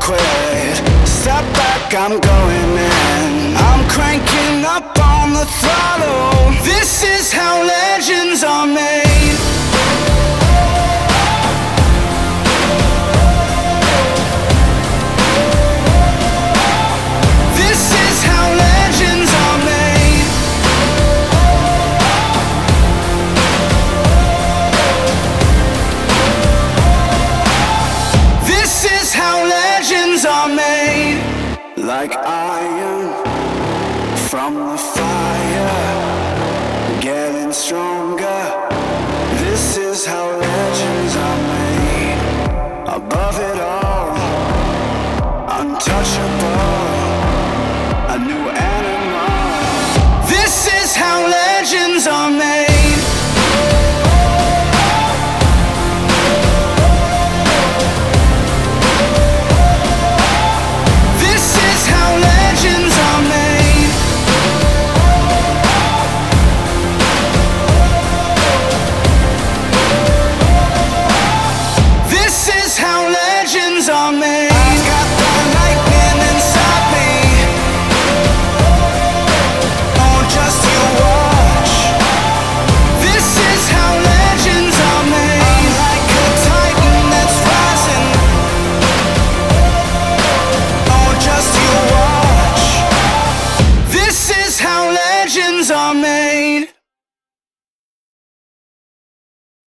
quit. Step back, I'm going in. I'm cranking up on the throttle. This is how legends are made. This is how legends are made. This is how legends are made. Like iron from the fire, getting stronger. This is how